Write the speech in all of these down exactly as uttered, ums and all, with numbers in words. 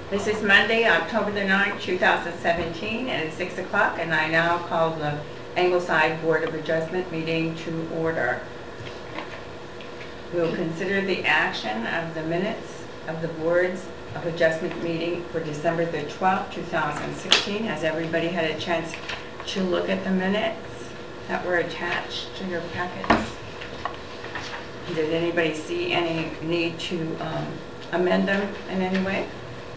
This is Monday, October the ninth, two thousand seventeen, and it's six o'clock, and I now call the Ingleside Board of Adjustment meeting to order. We will consider the action of the minutes of the Boards of Adjustment meeting for December the twelfth, two thousand sixteen. Has everybody had a chance to look at the minutes that were attached to your packets? Did anybody see any need to um, amend them in any way?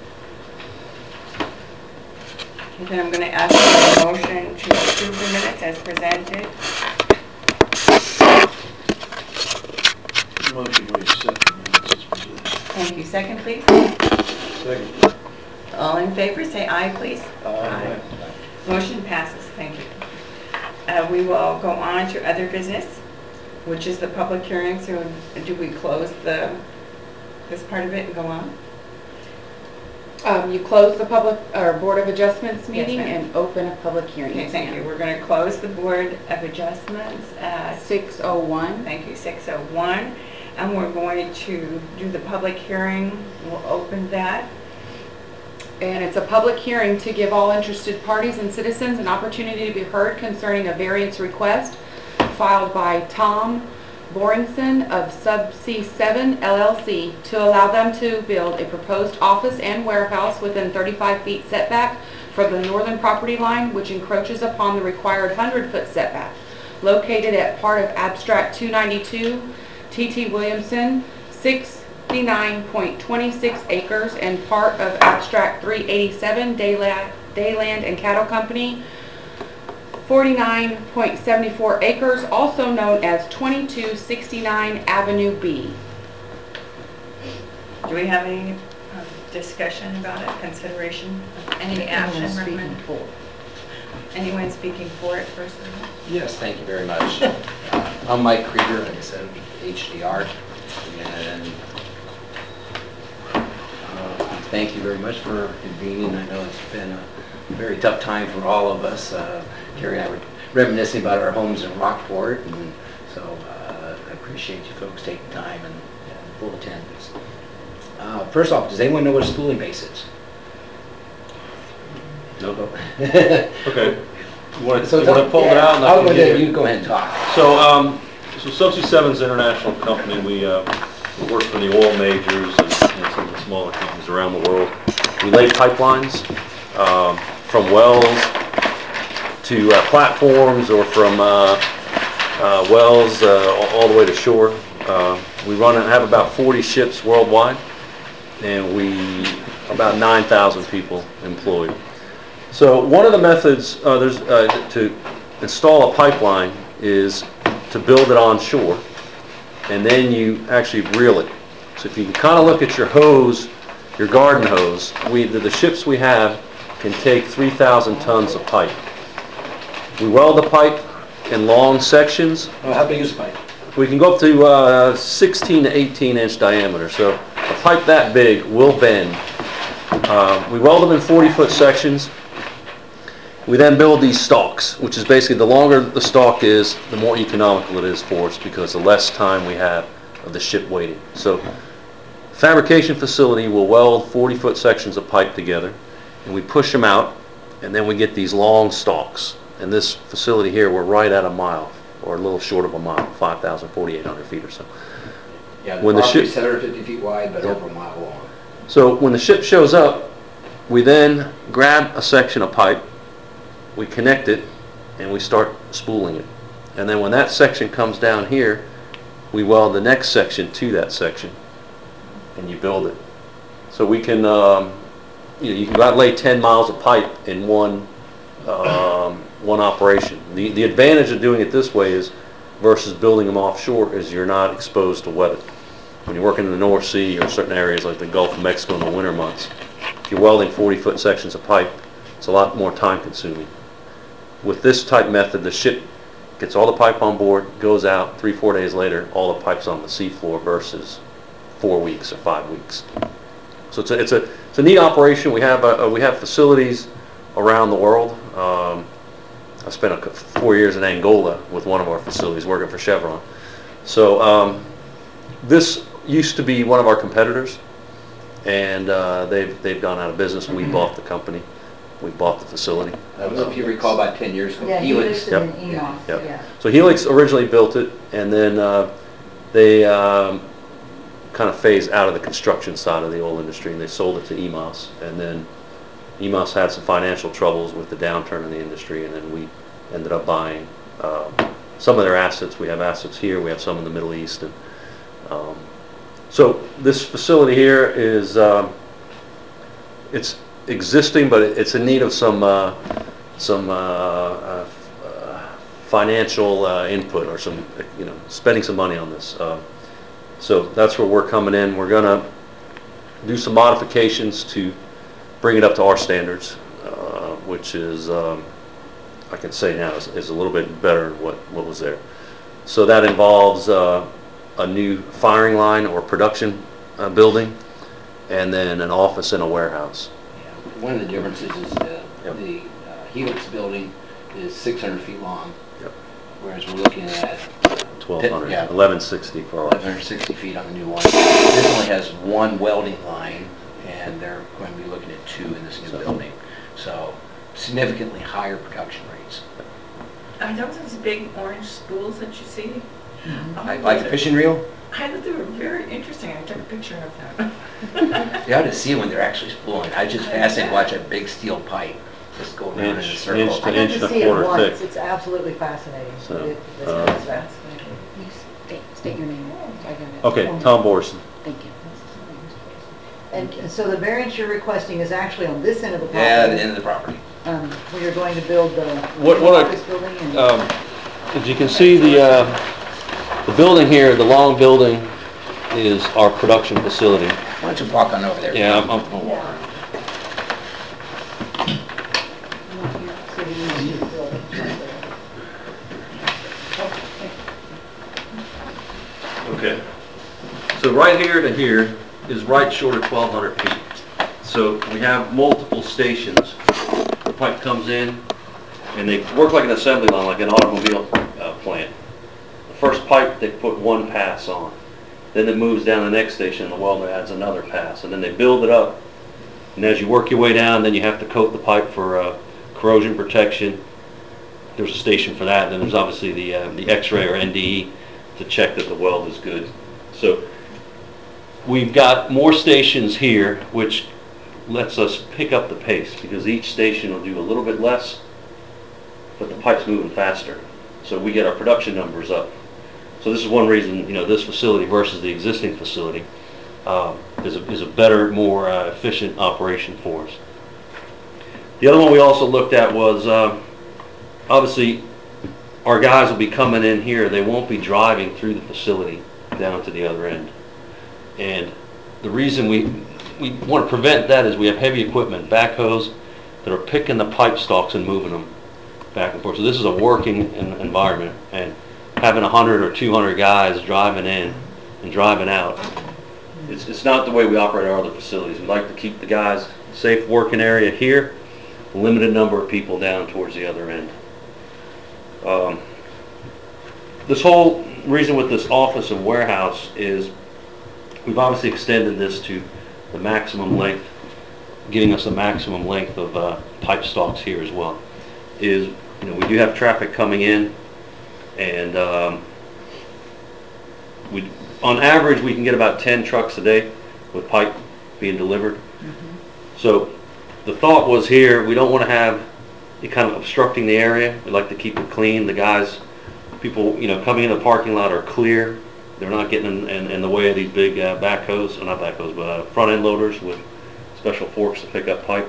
Okay, then I'm going to ask for a motion to approve the minutes as presented. Motion to accept the minutes as presented. Thank you. Second, please. Second. All in favor, say aye, please. Aye. Motion passes. Thank you. Uh, we will go on to other business, which is the public hearing. So do we close the this part of it and go on? Um, you close the public or Board of Adjustments meeting Yes, and open a public hearing. Okay, thank you. We're going to close the Board of Adjustments at six oh one. Thank you, six oh one. And we're going to do the public hearing. We'll open that. And it's a public hearing to give all interested parties and citizens an opportunity to be heard concerning a variance request filed by Tom Boringson of Subsea seven L L C to allow them to build a proposed office and warehouse within thirty-five feet setback from the northern property line, which encroaches upon the required one hundred foot setback, located at part of Abstract two ninety-two T T Williamson, sixty-nine point two six acres, and part of Abstract three eighty-seven Dayland, Dayland and Cattle Company, forty-nine point seven four acres, also known as twenty-two sixty-nine Avenue B. Do we have any uh, discussion about it, consideration, any action recommended? Anyone speaking for it first? Yes, thank you very much. Uh, I'm Mike Krieger, like I said, H D R, and uh, thank you very much for convening. I know it's been a very tough time for all of us. Uh, Carrie and I were reminiscing about our homes in Rockport, and so uh, I appreciate you folks taking time and, and full attendance. Uh, first off, does anyone know what a spooling base is? No. Okay. You want to, So you want to pull yeah, it out? And I I'll can go give ahead. you- You go ahead and talk. So, um, so Subsea seven's an international company. We, uh, we work for the oil majors and, and some of the smaller companies around the world. We lay pipelines um, from wells to uh, platforms, or from uh, uh, wells uh, all the way to shore. Uh, we run and have about forty ships worldwide, and we about nine thousand people employed. So one of the methods uh, there's uh, to install a pipeline is to build it on shore, and then you actually reel it. So if you can kind of look at your hose, your garden hose, we the, the ships we have can take three thousand tons of pipe. We weld the pipe in long sections. Oh, how big is the pipe? We can go up to uh, sixteen to eighteen inch diameter. So a pipe that big will bend. Uh, we weld them in forty foot sections. We then build these stalks, which is basically the longer the stalk is, the more economical it is for us, because the less time we have of the ship waiting. So fabrication facility will weld forty foot sections of pipe together, and we push them out, and then we get these long stalks. And this facility here, we're right at a mile, or a little short of a mile, five thousand forty-eight hundred feet or so. Yeah, the When the property's ship- seven hundred fifty feet wide, but Yep. over a mile long. So when the ship shows up, we then grab a section of pipe, we connect it, and we start spooling it. And then when that section comes down here, we weld the next section to that section, and you build it. So we can, um, you know, you can go out and lay ten miles of pipe in one um, one operation. The the advantage of doing it this way is, versus building them offshore, is you're not exposed to weather. When you're working in the North Sea or certain areas like the Gulf of Mexico in the winter months, if you're welding forty foot sections of pipe, it's a lot more time consuming. With this type method, the ship gets all the pipe on board, goes out, three, four days later, all the pipe's on the seafloor, versus four weeks or five weeks. So it's a, it's a, it's a neat operation. We have, uh, we have facilities around the world. Um, I spent a, four years in Angola with one of our facilities working for Chevron. So um, this used to be one of our competitors, and uh, they've, they've gone out of business. We bought the company. We bought the facility. I don't know if you recall about ten years ago, Yeah, Helix. Helix and Yep. then E M O S, Yep. yeah. So Helix originally built it, and then uh, they um, kind of phased out of the construction side of the oil industry, and they sold it to E M O S. And then E M O S had some financial troubles with the downturn in the industry, and then we ended up buying um, some of their assets. We have assets here, we have some in the Middle East. And um, so this facility here is, um, it's existing, but it- it's in need of some uh, some uh, uh, uh, financial uh, input, or some, you know, spending some money on this. Uh, so that's where we're coming in. We're gonna do some modifications to bring it up to our standards, uh, which is, um, I can say now, is, is a little bit better than what, what was there. So that involves uh, a new firing line or production uh, building, and then an office and a warehouse. Yeah. One of the differences is the, Yep. the uh, Helix building is six hundred feet long, Yep. whereas we're looking at twelve hundred, Yeah. eleven sixty for eleven ours. hundred sixty feet on the new one. This only has one welding line, and they're going to be looking at two in this new So- building. So significantly higher production rates. Are those those big orange spools that you see? Oh, Like like a fishing reel? I thought they were very interesting. I took a picture of them. You ought to see when they're actually spooling. I was just fascinated to watch a big steel pipe just go around in a Inch- circle. inch I to got inch to and a see it quarter once, thick. it's absolutely fascinating. So, It- it's uh, fascinating. You state, state your name. So I got it. Okay, Tom Borson. Thank you. And and so the variance you're requesting is actually on this end of the property? Yeah, the end of the property. um, Where you're going to build the What- what I- office building and... Um, As you can see, the, uh, the building here, the long building, is our production facility. Why don't you walk on over there? Yeah, I'm, I'm, Yeah. So you need to build it right there. okay. So right here to here is right short of twelve hundred feet. So we have multiple stations. The pipe comes in, and they work like an assembly line, like an automobile uh, plant. The first pipe, they put one pass on. Then it moves down the next station, and the welder adds another pass. And then they build it up. And as you work your way down, then you have to coat the pipe for uh, corrosion protection. There's a station for that. And then there's obviously the, uh, the X-ray or N D E to check that the weld is good. So we've got more stations here, which lets us pick up the pace, because each station will do a little bit less, but the pipe's moving faster. So we get our production numbers up. So this is one reason, you know, this facility versus the existing facility uh, is, a, is a better, more uh, efficient operation for us. The other one we also looked at was, uh, obviously, our guys will be coming in here. They won't be driving through the facility down to the other end. And the reason we, we want to prevent that is we have heavy equipment, backhoes, that are picking the pipe stalks and moving them back and forth. So this is a working en- environment, and having a hundred or two hundred guys driving in and driving out, it's, it's not the way we operate our other facilities. We like to keep the guys safe working area here, limited number of people down towards the other end. Um, this whole reason with this office and warehouse is we've obviously extended this to the maximum length, giving us a maximum length of uh, pipe stalks here as well. Is, you know, we do have traffic coming in, and um, we, on average, we can get about ten trucks a day with pipe being delivered. Mm-hmm. So the thought was here, we don't want to have it kind of obstructing the area. We like to keep it clean. The guys, people, you know, coming in the parking lot are clear. They're not getting in, in, in the way of these big uh, backhoes, or not backhoes, but uh, front end loaders with special forks to pick up pipe.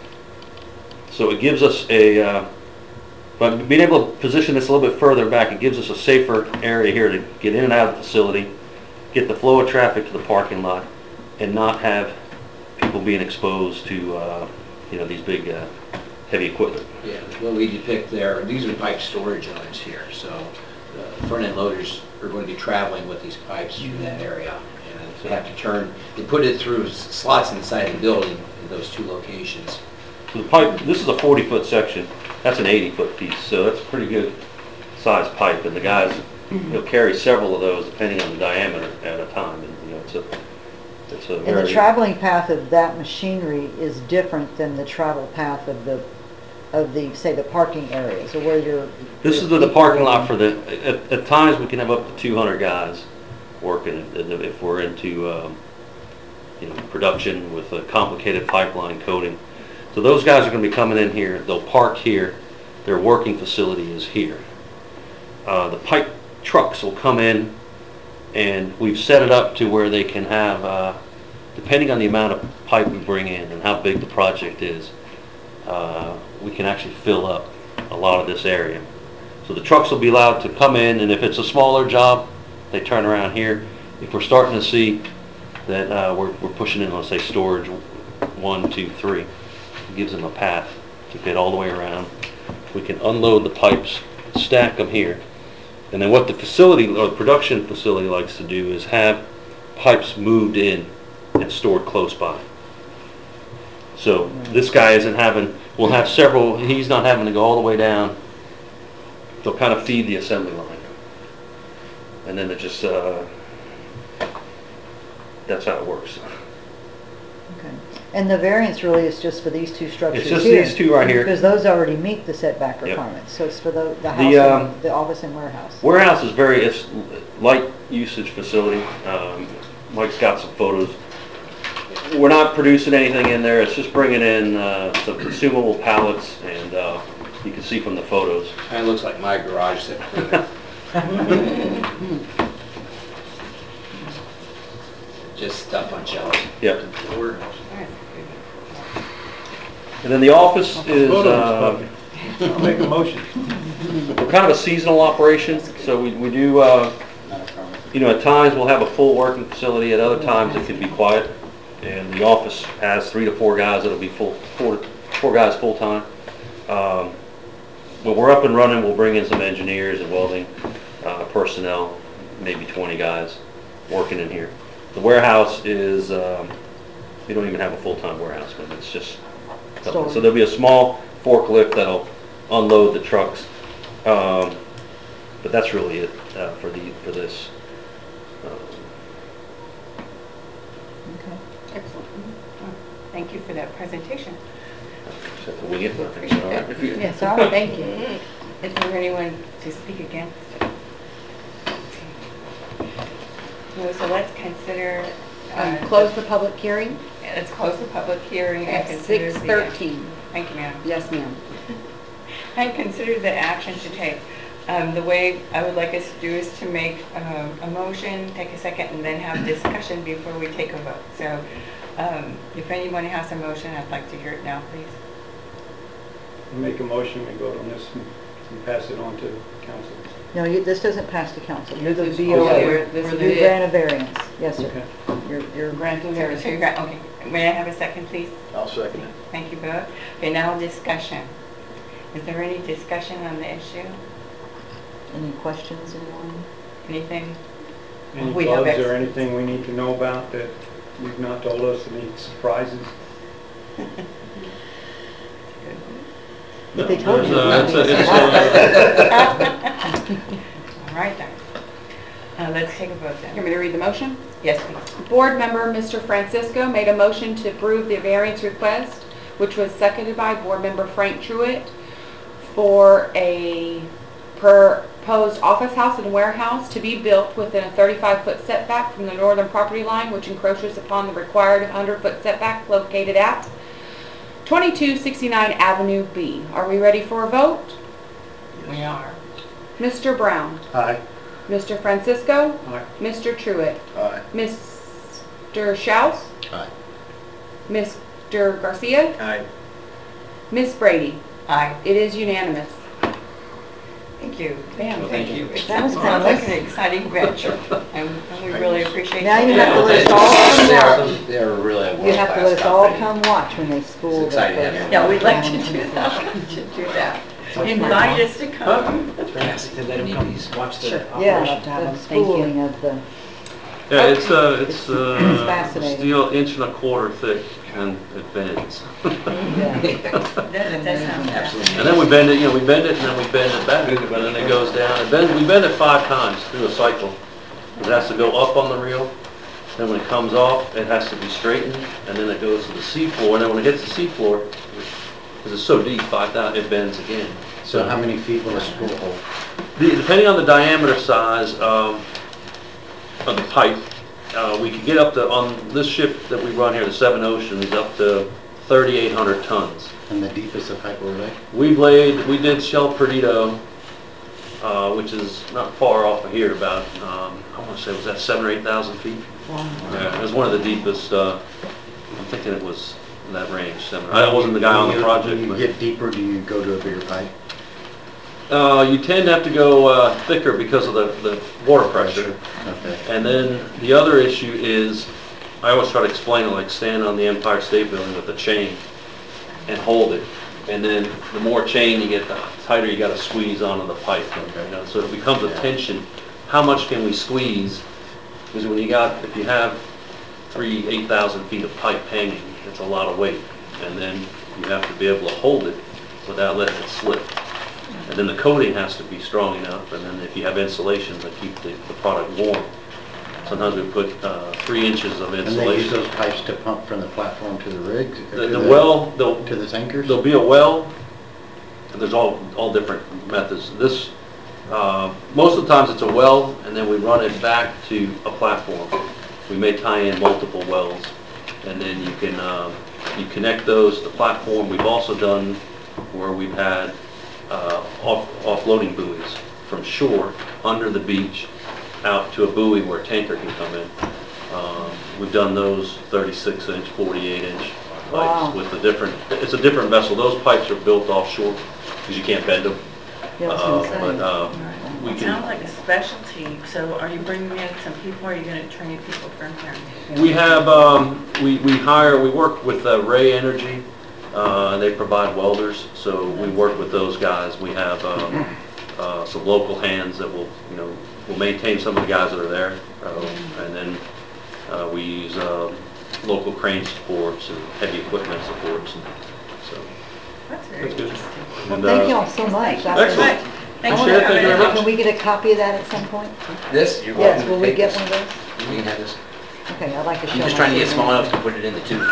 So it gives us a, uh, by being able to position this a little bit further back, it gives us a safer area here to get in and out of the facility, get the flow of traffic to the parking lot, and not have people being exposed to, uh, you know, these big uh, heavy equipment. Yeah, what we depict there, these are pipe storage units here, so the front end loaders are going to be traveling with these pipes through that area. And they have to turn, they put it through s- slots inside the building in those two locations. So the pipe, this is a forty foot section, that's an eighty foot piece, so that's a pretty good sized pipe, and the guys, you know, carry several of those depending on the diameter at a time, and, you know, it's a, It's a And the very, traveling path of that machinery is different than the travel path of the, of the, say, the parking areas, or where you're... this is the, the parking lot for the, at, at times we can have up to two hundred guys working if we're into, um, you know, production with a complicated pipeline coating. So those guys are going to be coming in here, they'll park here, their working facility is here. Uh, the pipe trucks will come in, and we've set it up to where they can have, uh, depending on the amount of pipe we bring in and how big the project is, uh, we can actually fill up a lot of this area. So the trucks will be allowed to come in, and if it's a smaller job, they turn around here. If we're starting to see that uh, we're, we're pushing in, let's say, storage one, two, three, it gives them a path to get all the way around. We can unload the pipes, stack them here. And then what the facility, or the production facility likes to do is have pipes moved in and stored close by. So this guy isn't having, we'll have several, he's not having to go all the way down. They'll kind of feed the assembly line. And then it just, uh, that's how it works. Okay. And the variance really is just for these two structures It's here? just these two right here. Because those already meet the setback Yep. requirements, so it's for the, the house, The, um, and the office and warehouse. Warehouse is very, it's light usage facility. Um, Mike's got some photos. We're not producing anything in there, it's just bringing in uh, some consumable pallets, and uh, you can see from the photos. Kind of looks like my garage set. Just stuff on shelves. Yep. Warehouse. And then the office is, Photos, uh, puppy. I'll make a motion. we're kind of a seasonal operation, so we, we do, uh, you know, at times we'll have a full working facility, at other times it can be quiet. And the office has three to four guys that'll be full, four, four guys full-time. Um, when we're up and running, we'll bring in some engineers and welding uh, personnel, maybe twenty guys working in here. The warehouse is, um, we don't even have a full-time warehouse, but it's just, so there'll be a small forklift that'll unload the trucks. Um, but that's really it uh, for the for this. Um, Okay. Excellent. Thank you for that presentation. just have to wing it, but I think it's all right. Yes, all right, thank you. Is there anyone to speak against? Well, so let's consider, uh, Um, Close the public hearing let's close the public hearing and at consider six the... thirteen. Thank you, ma'am. Yes, ma'am. And consider the action to take. Um, the way I would like us to do is to make um, a motion, take a second, and then have discussion before we take a vote. So um, if anyone has a motion, I'd like to hear it now, please. Make a motion, we vote on this and and pass it on to council. No, you, this doesn't pass to council. You're the This is- V O okay, A. we're- this You is it. grant a variance. Yes, sir. Okay. You're, you're Grant of So, so variance. you're, gra- okay, may I have a second, please? I'll second it. Thank you both. Okay, now discussion. Is there any discussion on the issue? Any questions, anyone? Anything? Any We have bugs ex- or anything we need to know about that you've not told us, any surprises? If they told you. No, it's a- it's All right then. Uh, let's take a vote You want then. me to read the motion? Yes, please. Board member Mister Francisco made a motion to approve the variance request, which was seconded by Board member Frank Truitt, for a proposed office house and warehouse to be built within a thirty-five foot setback from the northern property line, which encroaches upon the required one hundred foot setback located at twenty-two sixty-nine Avenue B. Are we ready for a vote? We are. Mister Brown, Aye. Mister Francisco, Aye. Mister Truitt, Aye. Mister Schaus, Aye. Mister Garcia, Aye. Miss Brady. Aye. It is unanimous. Thank you. Bam, Well, thank thank you. you. It That was sounds like painless. an exciting venture, and and we really appreciate Now you your have to help. let us all come watch. They're, they're really a You have to let us world-class all company. come watch when they spool the It's exciting to have place. you. Yeah, we'd like to do that, to do that. Invite us to come. Yes, to let them come watch the Yeah, operation. the spooling of the, Yeah, it's uh, it's It's uh, fascinating. steel inch and a quarter thick, and it bends. yeah. That that sounds Absolutely. And then we bend it, you know, we bend it, and then we bend it back, and then it goes down. It bends, we bend it five times through a cycle. It has to go up on the reel, Then when it comes off, it has to be straightened, and then it goes to the seafloor, and then when it hits the seafloor, because it's so deep, five thousand, it bends again. So how many feet will a spool hold? The- Depending on the diameter size um, of the pipe, uh, we can get up to, on this ship that we run here, the Seven Oceans, up to thirty-eight hundred tons. And the deepest the pipe will lay? We laid, we did Shell Perdido, uh, which is not far off of here, about, um, I want to say, was that seven or eight thousand feet? Yeah, it was one of the deepest, uh, I'm thinking it was in that range, seven. I wasn't the guy on the When project, you but, get deeper, do you go to a bigger pipe? uh, you tend to have to go, uh, thicker because of the, the water pressure. Okay. And then the other issue is, I always try to explain it like stand on the Empire State Building with a chain and hold it. And then the more chain you get, the tighter you gotta squeeze onto the pipe. You know, so it becomes a tension. How much can we squeeze? Because when you got, if you have three, eight thousand feet of pipe hanging, it's a lot of weight. And then you have to be able to hold it without letting it slip. And then the coating has to be strong enough, and then if you have insulation to keep the, the product warm. Sometimes we put uh, three inches of And they use insulation. those pipes to pump from the platform to the rigs? or The, to the well, they'll, To the tankers? there'll be a well, and there's all, all different methods. This, uh, most of the times it's a well, and then we run it back to a platform. We may tie in multiple wells, and then you can, um, you connect those to the platform. We've also done where we've had uh, off, offloading buoys from shore, under the beach, out to a buoy where a tanker can come in. Um, We've done those thirty-six inch, forty-eight inch Wow. pipes with the different, it's a different vessel. Those pipes are built offshore because you can't bend them. Yeah, I was Uh, gonna say. But uh, we It sounds can, like a specialty, so are you bringing in some people, or are you gonna train people from here? we have, um, we we hire, we work with uh, Ray Energy. Uh, They provide welders, so we work with those guys. We have um, uh, some local hands that will, you know, will maintain some of the guys that are there. Uh, And then uh, we use um, local crane supports and heavy equipment supports, and so. That's very That's good. interesting. Well, And, thank uh, y'all so much. That was- Excellent. Thanks I'll for share it. Thank you very coming. much. Can we get a copy of that at some point? This, you're Yes, welcome will to we take get this. one of those? You can have this. Okay, I'd like to show I'm just my trying to get kids. small enough to put it in the tube.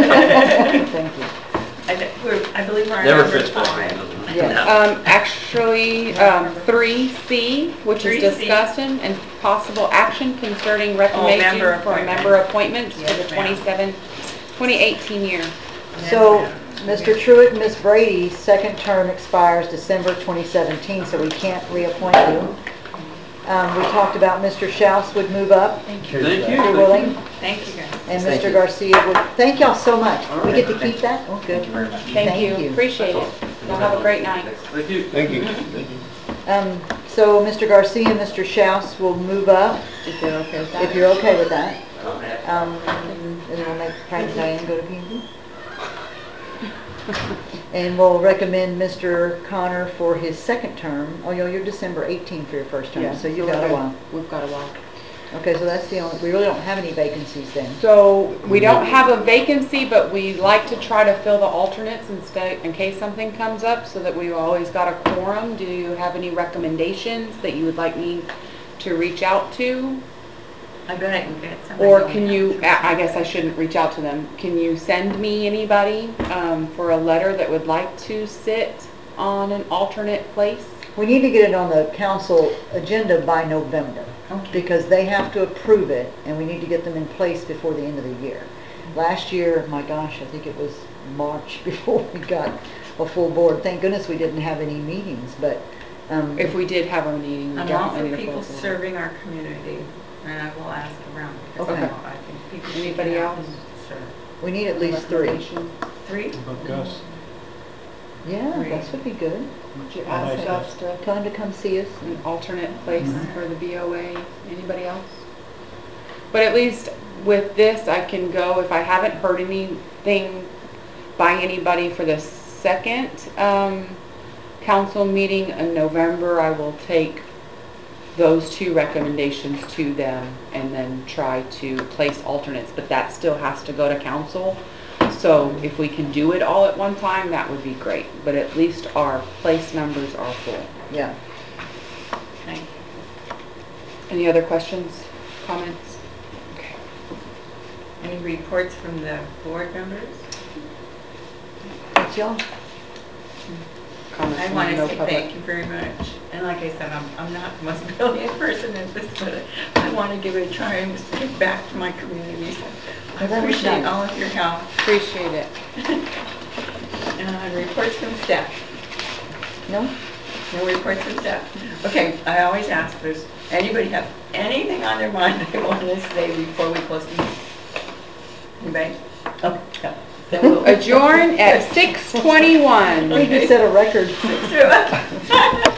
Thank you. I thi- we're- I believe we're on Never number fits back five. in, doesn't it? Yeah. No. Um, actually, um, three C, which three is C. discussion and possible action concerning member recommendation for appointment. member appointments for Yes, the ma'am. twenty-seven, twenty eighteen year. So, Yes, Mister Truitt and Miss Brady's second term expires December twenty seventeen, so we can't reappoint you. Um, we talked about Mister Schaus would move up, Thank you. Thank you. if you're willing, Thank you, guys. and Thank Mister you. Garcia would, thank y'all so much. All We right. get to Thank keep that? Oh, good. Thank you very much. Thank Thank you, you. appreciate it. Y'all have a great night. Thank you. Thank you. Um, so Mister Garcia and Mister Schaus will move up, If you're okay with that. if you're okay with that. Um, and we'll make Frank and Diane go to P and Z. And we'll recommend Mister Connor for his second term. Oh, you're you're December eighteenth for your first term, Yeah, so you've we're got a good. while. We've got a while. Okay, so that's the only, we really don't have any vacancies then. So we don't have a vacancy, but we like to try to fill the alternates instead, in case something comes up, so that we've always got a quorum. Do you have any recommendations that you would like me to reach out to? I bet I can get somebody. Or going can out you, to- I I guess I shouldn't reach out to them. Can you send me anybody um, for a letter that would like to sit on an alternate place? We need to get it on the council agenda by November, Okay. because they have to approve it, and we need to get them in place before the end of the year. Last year, my gosh, I think it was March before we got a full board. Thank goodness we didn't have any meetings, but, um, If we did have a meeting, we I'm all definitely for need a people full board. serving our community, and I will ask around, because I Okay. know, I think people should Anybody get out else? and serve. we need at least three. Recommendation? Three? About Gus. Yeah, Three. that would be good. Would you I like ask that. us to Tell him to come see us. an alternate place for the B O A? Anybody else? But at least with this, I can go, if I haven't heard anything by anybody for the second um, council meeting in November, I will take those two recommendations to them and then try to place alternates. But that still has to go to council. So if we can do it all at one time, that would be great. But at least our place numbers are full. Yeah. Thank you. Any other questions, comments? Okay. Any reports from the board members? That's y'all. Comments I from want to no say public. thank you very much. And like I said, I'm, I'm not the most brilliant person at this, but I want to give it a try and give back to my community. So I Well, that was appreciate nice. all of your help. Appreciate it. Uh, reports from staff. No? No reports from staff. Okay, I always ask, does anybody have anything on their mind they want to say before we close the meeting? Anybody? Okay. no. Then we'll- Adjourn at six twenty-one. We can set a record. Six to-